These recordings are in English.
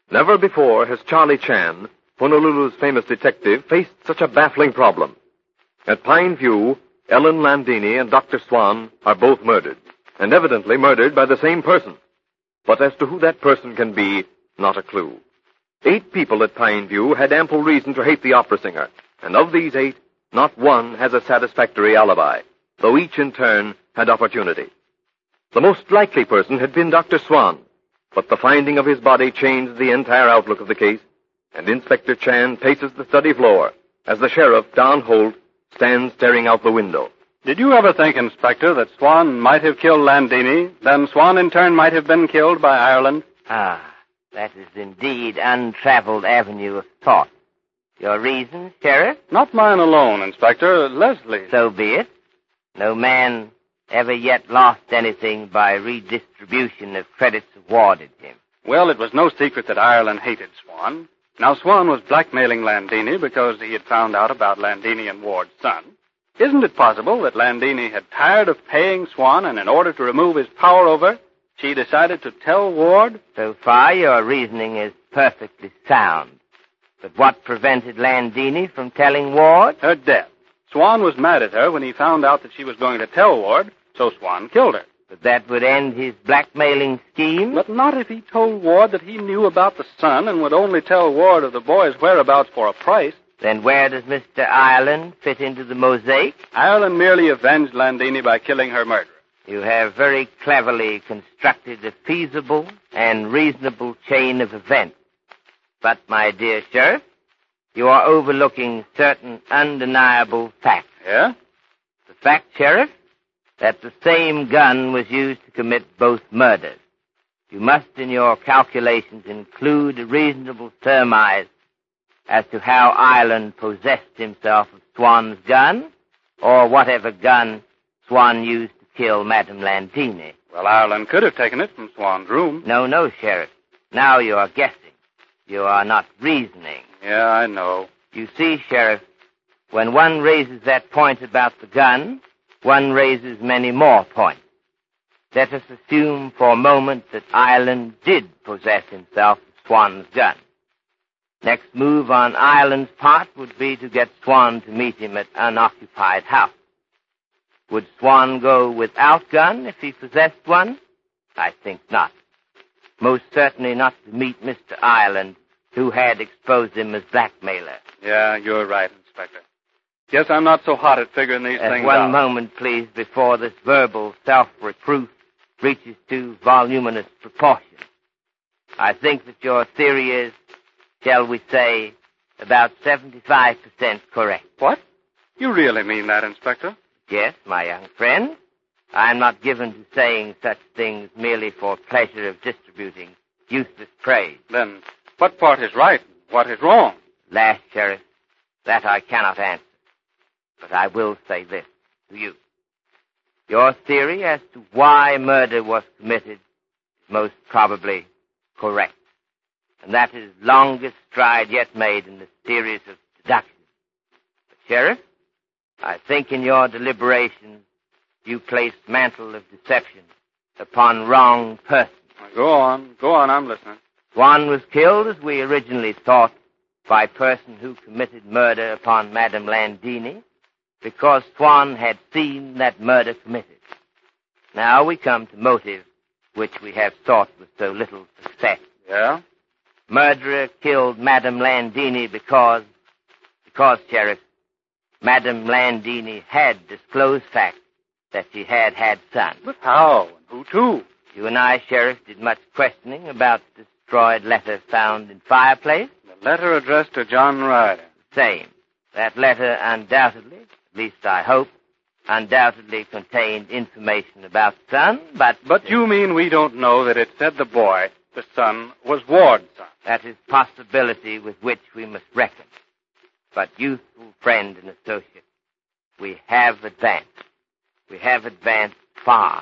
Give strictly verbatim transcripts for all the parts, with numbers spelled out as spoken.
Never before has Charlie Chan, Honolulu's famous detective, faced such a baffling problem. At Pine View, Ellen Landini and Doctor Swan are both murdered, and evidently murdered by the same person. But as to who that person can be, not a clue. Eight people at Pine View had ample reason to hate the opera singer, and of these eight, not one has a satisfactory alibi, though each in turn had opportunity. The most likely person had been Doctor Swan, but the finding of his body changed the entire outlook of the case, and Inspector Chan paces the study floor as the sheriff, Don Holt, stands staring out the window. Did you ever think, Inspector, that Swan might have killed Landini, then Swan in turn might have been killed by Ireland? Ah, that is indeed untraveled avenue of thought. Your reasons, Sheriff? Not mine alone, Inspector. Leslie's. So be it. No man ever yet lost anything by redistribution of credits awarded him. Well, it was no secret that Ireland hated Swan. Now, Swan was blackmailing Landini because he had found out about Landini and Ward's son. Isn't it possible that Landini had tired of paying Swan, and in order to remove his power over, she decided to tell Ward? So far, your reasoning is perfectly sound. But what prevented Landini from telling Ward? Her death. Swan was mad at her when he found out that she was going to tell Ward, so Swan killed her. But that would end his blackmailing scheme? But not if he told Ward that he knew about the son and would only tell Ward of the boy's whereabouts for a price. Then where does Mister Ireland fit into the mosaic? Ireland merely avenged Landini by killing her murderer. You have very cleverly constructed a feasible and reasonable chain of events. But, my dear Sheriff, you are overlooking certain undeniable facts. Yeah? The fact, Sheriff, that the same gun was used to commit both murders. You must, in your calculations, include a reasonable surmise as to how Ireland possessed himself of Swan's gun, or whatever gun Swan used to kill Madame Landini. Well, Ireland could have taken it from Swan's room. No, no, Sheriff. Now you are guessing. You are not reasoning. Yeah, I know. You see, Sheriff, when one raises that point about the gun, one raises many more points. Let us assume for a moment that Ireland did possess himself of Swan's gun. Next move on Ireland's part would be to get Swan to meet him at unoccupied house. Would Swan go without gun if he possessed one? I think not. Most certainly not to meet Mister Ireland, who had exposed him as blackmailer. Yeah, you're right, Inspector. Guess I'm not so hot at figuring these At things one out. moment, please, before this verbal self-reproof reaches to voluminous proportions. I think that your theory is, shall we say, about seventy-five percent correct. What? You really mean that, Inspector? Yes, my young friend. I'm not given to saying such things merely for pleasure of distributing useless praise. Then what part is right and what is wrong? Last, Sheriff, that I cannot answer. But I will say this to you. Your theory as to why murder was committed is most probably correct. And that is the longest stride yet made in the series of deductions. But, Sheriff, I think in your deliberations you placed mantle of deception upon wrong person. Go on. Go on. I'm listening. Swan was killed, as we originally thought, by a person who committed murder upon Madame Landini because Swan had seen that murder committed. Now we come to motive, which we have sought with so little success. Yeah? Murderer killed Madame Landini because, because, Sheriff, Madame Landini had disclosed fact that she had had sons. But how? And who to? You and I, Sheriff, did much questioning about the destroyed letter found in fireplace. The letter addressed to John Ryder. Same. That letter undoubtedly, at least I hope, undoubtedly contained information about the son, but... But you mean we don't know that it said the boy, the son, was Ward's son? That is possibility with which we must reckon. But, youthful friend and associate, we have advanced. We have advanced far.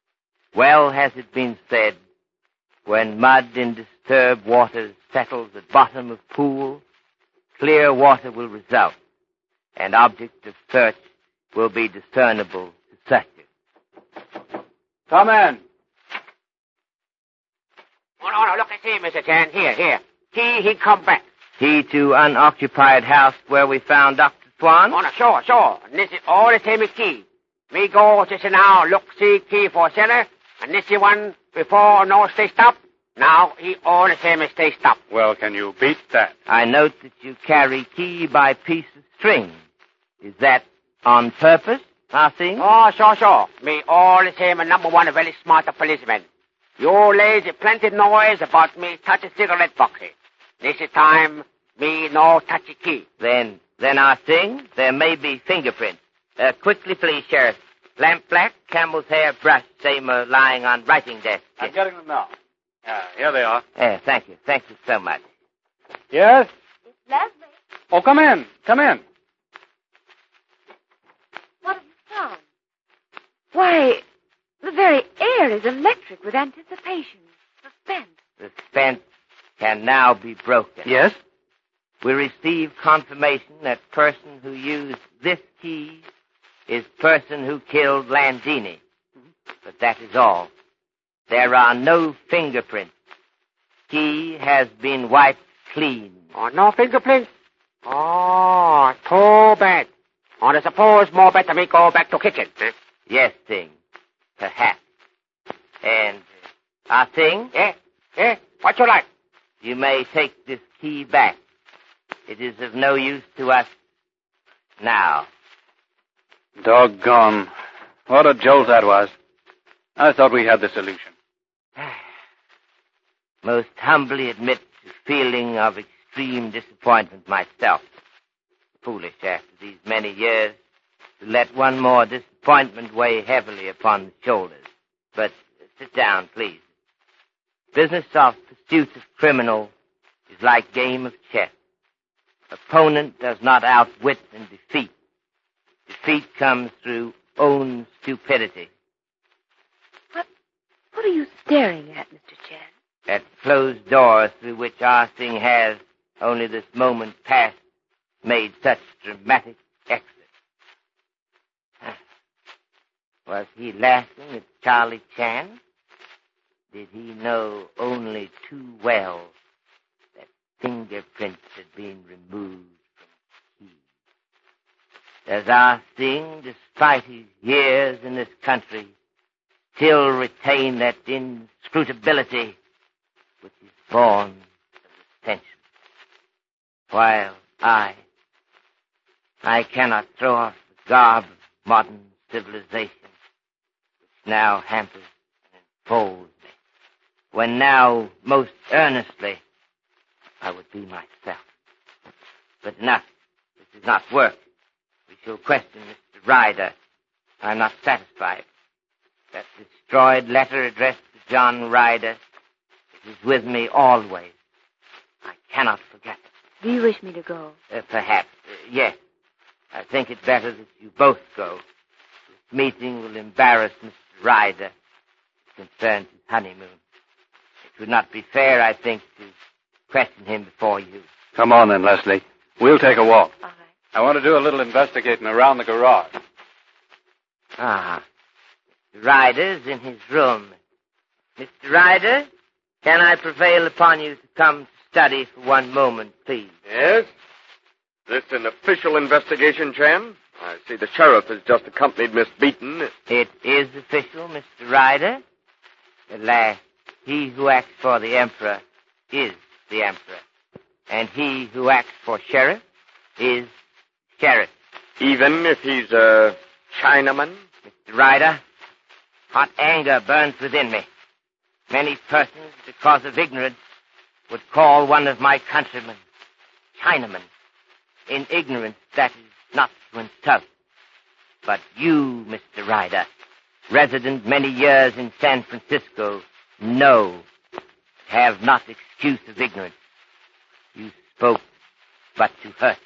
Well has it been said, when mud in disturbed waters settles at bottom of pool, clear water will result, and object of search will be discernible to searchers. Come in. Oh, no, no, look, I see, Mister Chan. Here, here. Key, he come back. Key to unoccupied house where we found Doctor Swan? Oh, no, sure, sure. And this is all the same as key. Me go just now look see key for cellar, and this is one before no stay stop. Now he all the same as stay stop. Well, can you beat that? I note that you carry key by piece of string. Is that on purpose, Ah Sing? Oh, sure, sure. Me all the same and number one a very smart policeman. You lazy plenty noise about me touch a cigarette box. This is time me no touch a key. Then, then Ah Sing, there may be fingerprints. Uh, quickly, please, Sheriff. Lamp black, camel's hair, brush, same uh, lying on writing desk. I'm getting them now. Yeah, here they are. Uh, thank you. Thank you so much. Yes? It's Leslie. Oh, come in. Come in. What have you found? Why, the very air is electric with anticipation, suspense. Suspense can now be broken. Yes? We receive confirmation that person who used this key is person who killed Landini. But that is all. There are no fingerprints. Key has been wiped clean. Oh, no fingerprints? Oh, too bad. Oh, I suppose more better me go back to kitchen. Huh? Yes, Sing. Perhaps. And, uh, Ah Sing? Eh? Eh? What you like? You may take this key back. It is of no use to us now. Doggone. What a jolt that was. I thought we had the solution. Most humbly admit to feeling of extreme disappointment myself. Foolish after these many years to let one more disappointment weigh heavily upon the shoulders. But uh, sit down, please. Business of pursuit of criminal is like game of chess. Opponent does not outwit and defeat. Defeat comes through own stupidity. What, what are you staring at, Mister Chan? That closed door through which Ah Sing has, only this moment past, made such dramatic exit. Was he laughing at Charlie Chan? Did he know only too well that fingerprints had been removed from the key? Does Ah Sing, despite his years in this country, still retain that inscrutability which is born of the sensual? While I, I cannot throw off the garb of modern civilization which now hampers and enfolds me, when now, most earnestly, I would be myself. But enough. This is not work. We shall question Mister Ryder. I'm not satisfied. That destroyed letter addressed to John Ryder, it is with me always. I cannot forget it. Do you wish me to go? Uh, perhaps. Uh, yes. I think it better that you both go. This meeting will embarrass Mister Ryder. It concerns his honeymoon. It would not be fair, I think, to question him before you. Come on then, Leslie. We'll take a walk. All right. I want to do a little investigating around the garage. Ah. Mister Ryder's in his room. Mister Ryder, can I prevail upon you to come to study for one moment, please? Yes? This an official investigation, Chan? I see the sheriff has just accompanied Miss Beaton. It is official, Mister Ryder. At last, he who acts for the Emperor is the Emperor. And he who acts for sheriff is sheriff. Even if he's a Chinaman? Mister Ryder, hot anger burns within me. Many persons, because of ignorance, would call one of my countrymen Chinaman. In ignorance, that is not to insult. But you, Mister Ryder, resident many years in San Francisco, know, have not excuse of ignorance. You spoke but to hurt.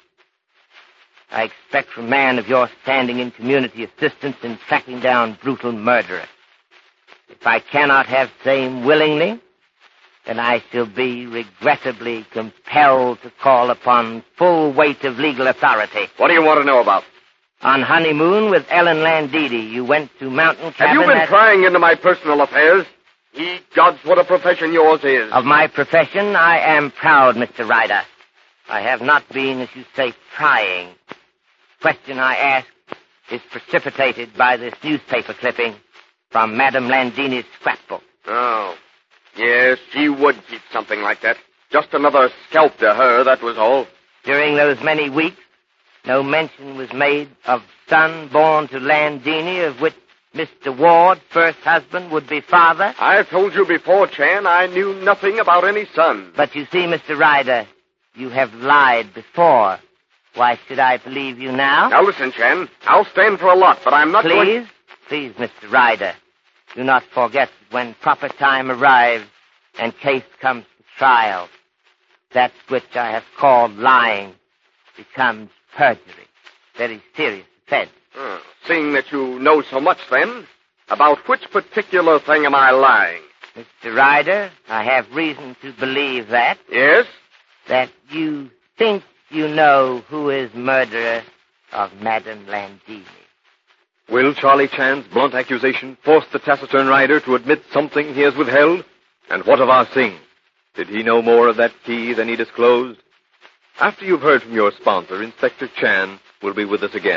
I expect from a man of your standing in community assistance in tracking down brutal murderer. If I cannot have same willingly, then I shall be regrettably compelled to call upon full weight of legal authority. What do you want to know about? On honeymoon with Ellen Landini, you went to Mountain Cabin... Have you been at... prying into my personal affairs? Ye gods, what a profession yours is. Of my profession, I am proud, Mister Ryder. I have not been, as you say, prying. The question I ask is precipitated by this newspaper clipping from Madame Landini's scrapbook. Oh, yes, she would keep something like that. Just another scalp to her, that was all. During those many weeks, no mention was made of son born to Landini, of which Mister Ward, first husband, would be father. I've told you before, Chan, I knew nothing about any son. But you see, Mister Ryder, you have lied before. Why should I believe you now? Now listen, Chan, I'll stand for a lot, but I'm not Please, going... please, Mister Ryder, do not forget that when proper time arrives and case comes to trial, that which I have called lying becomes perjury. Very serious offense. Uh, seeing that you know so much, then, about which particular thing am I lying? Mister Ryder, I have reason to believe that. Yes? That you think you know who is murderer of Madame Landini. Will Charlie Chan's blunt accusation force the taciturn Ryder to admit something he has withheld? And what of Ah Sing? Did he know more of that key than he disclosed? After you've heard from your sponsor, Inspector Chan will be with us again.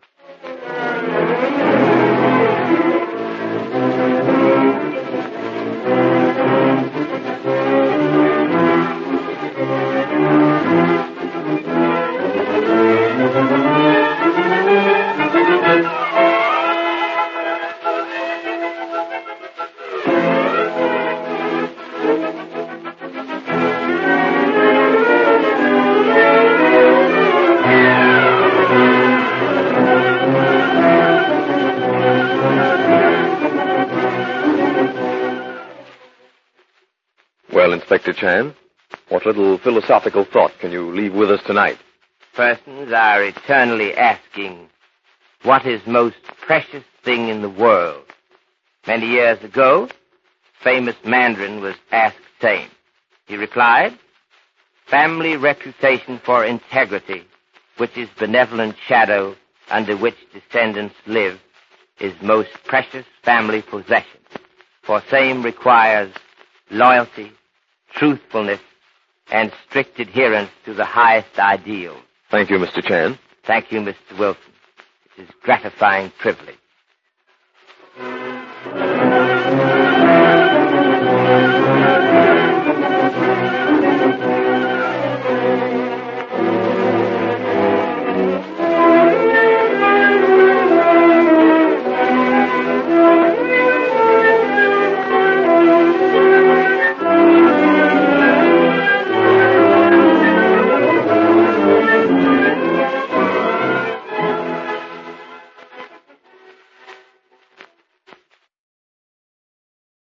Well, Inspector Chan, what little philosophical thought can you leave with us tonight? Persons are eternally asking, what is most precious thing in the world? Many years ago, famous Mandarin was asked the same. He replied, family reputation for integrity, which is benevolent shadow under which descendants live, is most precious family possession. For same requires loyalty, truthfulness, and strict adherence to the highest ideals. Thank you, Mister Chan. Thank you, Mister Wilson. It is a gratifying privilege.